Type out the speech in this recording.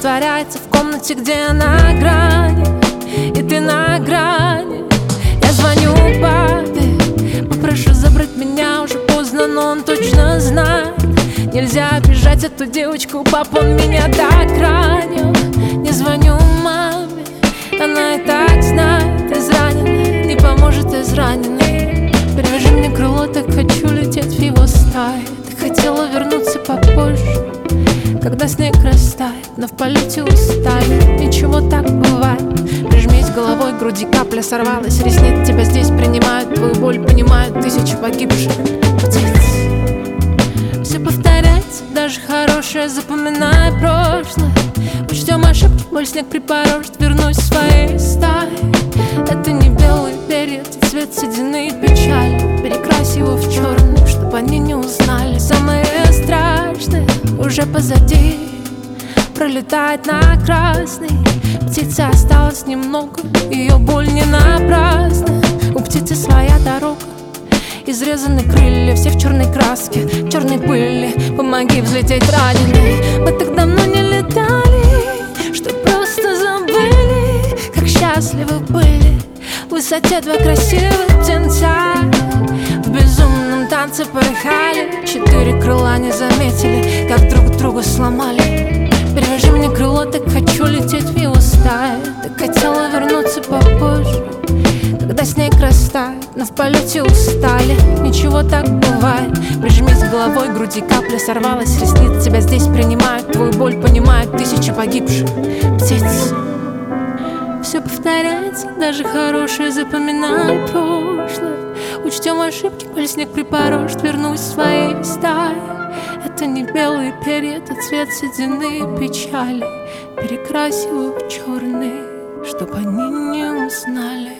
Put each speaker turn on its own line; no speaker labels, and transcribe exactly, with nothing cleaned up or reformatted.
растворяется в комнате, где я на грани, и ты на грани. Я звоню папе, попрошу забрать меня, уже поздно, но он точно знает. Нельзя обижать эту девочку, папа, он меня так ранил. Не звоню маме, она и так знает, израненная не поможет израненной. Привяжи мне крыло, так хочу лететь в его стаю. Ты хотела вернуться попозже, когда снег растает, но в полете устали. Ничего, так бывает. Прижмись головой к груди, капля сорвалась. Ресниц тебя здесь принимают, твою боль понимают тысячи погибших птиц. Все повторяется, даже хорошее, запоминая прошлое. Учтем ошибки, боль снег припорожит, вернусь в своей стае. Это не белые перья, это цвет седины и печали. Перекрась его в черный, чтоб они не узнали. Самое страшное уже позади, пролетает на красный. Птицы осталось немного, ее боль не напрасна. У птицы своя дорога, изрезаны крылья, все в черной краске, черной пыли. Помоги взлететь раненый. Мы так давно не летали, что просто забыли, как счастливы были. В высоте два красивых птенца в безумном танце порхали. Четыре крыла не заметили, как друг друга сломали. Привяжи мне крыло, так хочу лететь в его стаю. Так хотела вернуться попозже, когда снег растает, но в полете устали. Ничего, так бывает. Прижмись головой к груди, капля сорвалась. Ресниц тебя здесь принимают, твою боль понимают тысячи погибших птиц. Все повторяется, даже хорошее, запоминай прошлое. Учтем ошибки, коль снег припорожит, вернусь в своей стае. Это не белые перья, это цвет седины и печали. Перекрась его в черный, чтоб они не узнали.